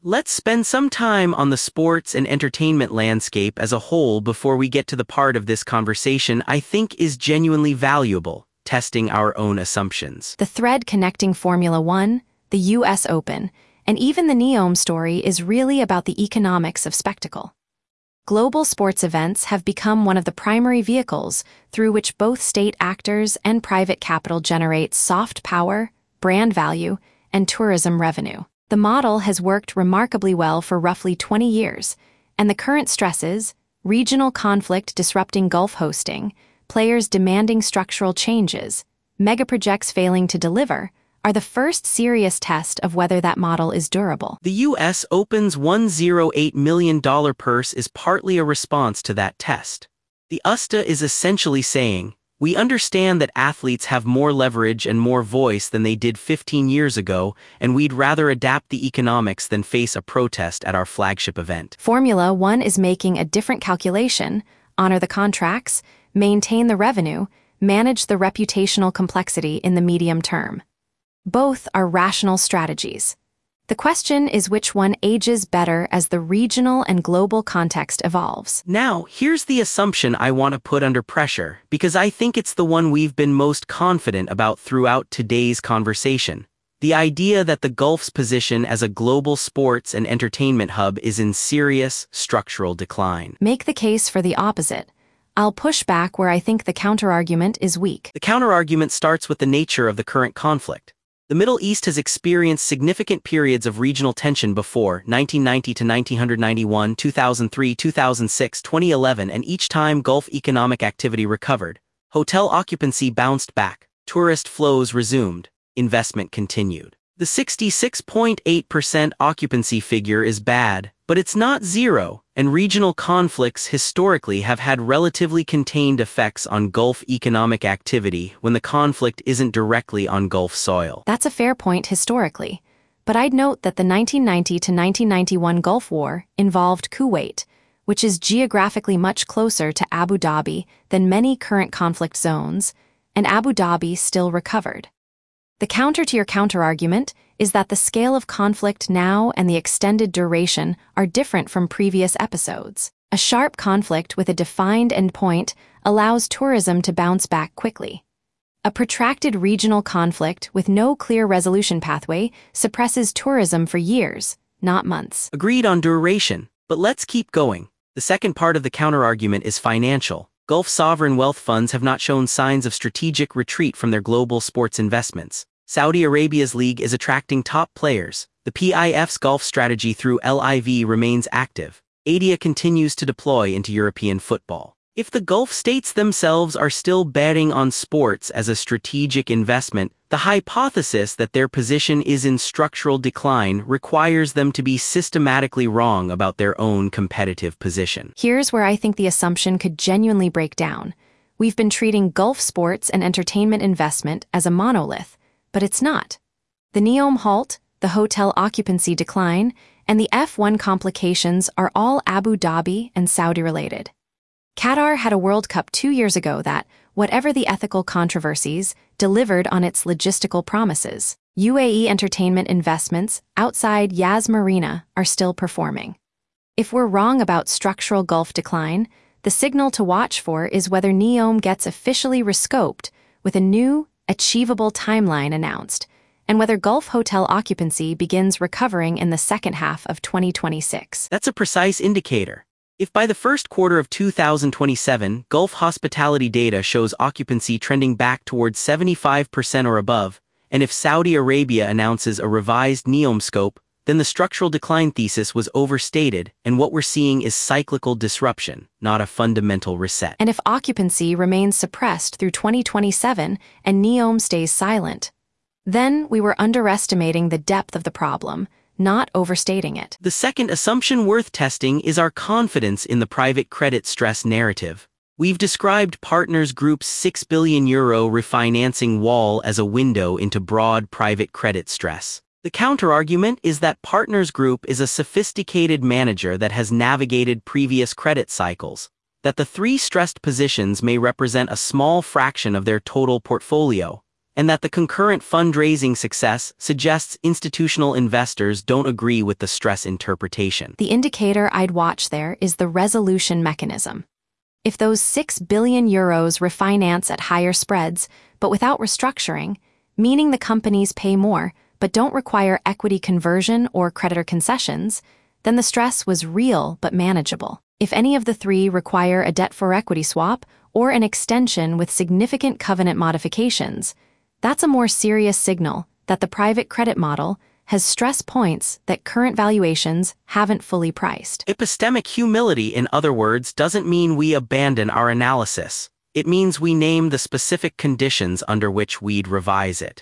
Let's spend some time on the sports and entertainment landscape as a whole before we get to the part of this conversation I think is genuinely valuable, testing our own assumptions. The thread connecting Formula One, the US Open, and even the NEOM story is really about the economics of spectacle. Global sports events have become one of the primary vehicles through which both state actors and private capital generate soft power, brand value, and tourism revenue. The model has worked remarkably well for roughly 20 years, and the current stresses, regional conflict disrupting Gulf hosting, players demanding structural changes, megaprojects failing to deliver, are the first serious test of whether that model is durable. The US Open's $108 million purse is partly a response to that test. The USTA is essentially saying, we understand that athletes have more leverage and more voice than they did 15 years ago, and we'd rather adapt the economics than face a protest at our flagship event. Formula One is making a different calculation: honor the contracts, maintain the revenue, manage the reputational complexity in the medium term. Both are rational strategies. The question is which one ages better as the regional and global context evolves. Now, here's the assumption I want to put under pressure, because I think it's the one we've been most confident about throughout today's conversation. The idea that the Gulf's position as a global sports and entertainment hub is in serious, structural decline. Make the case for the opposite. I'll push back where I think the counterargument is weak. The counterargument starts with the nature of the current conflict. The Middle East has experienced significant periods of regional tension before 1990 to 1991, 2003, 2006, 2011, and each time Gulf economic activity recovered, hotel occupancy bounced back, tourist flows resumed, investment continued. The 66.8% occupancy figure is bad, but it's not zero, and regional conflicts historically have had relatively contained effects on Gulf economic activity when the conflict isn't directly on Gulf soil. That's a fair point historically, but I'd note that the 1990 to 1991 Gulf War involved Kuwait, which is geographically much closer to Abu Dhabi than many current conflict zones, and Abu Dhabi still recovered. The counter to your counterargument is that the scale of conflict now and the extended duration are different from previous episodes. A sharp conflict with a defined endpoint allows tourism to bounce back quickly. A protracted regional conflict with no clear resolution pathway suppresses tourism for years, not months. Agreed on duration, but let's keep going. The second part of the counterargument is financial. Gulf sovereign wealth funds have not shown signs of strategic retreat from their global sports investments. Saudi Arabia's league is attracting top players. The PIF's Gulf strategy through LIV remains active. ADIA continues to deploy into European football. If the Gulf states themselves are still betting on sports as a strategic investment, the hypothesis that their position is in structural decline requires them to be systematically wrong about their own competitive position. Here's where I think the assumption could genuinely break down. We've been treating Gulf sports and entertainment investment as a monolith, but it's not. The NEOM halt, the hotel occupancy decline, and the F1 complications are all Abu Dhabi and Saudi related. Qatar had a World Cup 2 years ago that, whatever the ethical controversies, delivered on its logistical promises. UAE entertainment investments outside Yas Marina are still performing. If we're wrong about structural Gulf decline, the signal to watch for is whether NEOM gets officially rescoped with a new, achievable timeline announced, and whether Gulf hotel occupancy begins recovering in the second half of 2026. That's a precise indicator. If by the first quarter of 2027, Gulf hospitality data shows occupancy trending back towards 75% or above, and if Saudi Arabia announces a revised NEOM scope, then the structural decline thesis was overstated, and what we're seeing is cyclical disruption, not a fundamental reset. And if occupancy remains suppressed through 2027 and NEOM stays silent, then we were underestimating the depth of the problem, not overstating it. The second assumption worth testing is our confidence in the private credit stress narrative. We've described Partners Group's €6 billion refinancing wall as a window into broad private credit stress. The counterargument is that Partners Group is a sophisticated manager that has navigated previous credit cycles, that the three stressed positions may represent a small fraction of their total portfolio, and that the concurrent fundraising success suggests institutional investors don't agree with the stress interpretation. The indicator I'd watch there is the resolution mechanism. If those 6 billion euros refinance at higher spreads, but without restructuring, meaning the companies pay more but don't require equity conversion or creditor concessions, then the stress was real but manageable. If any of the three require a debt-for-equity swap or an extension with significant covenant modifications, that's a more serious signal that the private credit model has stress points that current valuations haven't fully priced. Epistemic humility, in other words, doesn't mean we abandon our analysis. It means we name the specific conditions under which we'd revise it.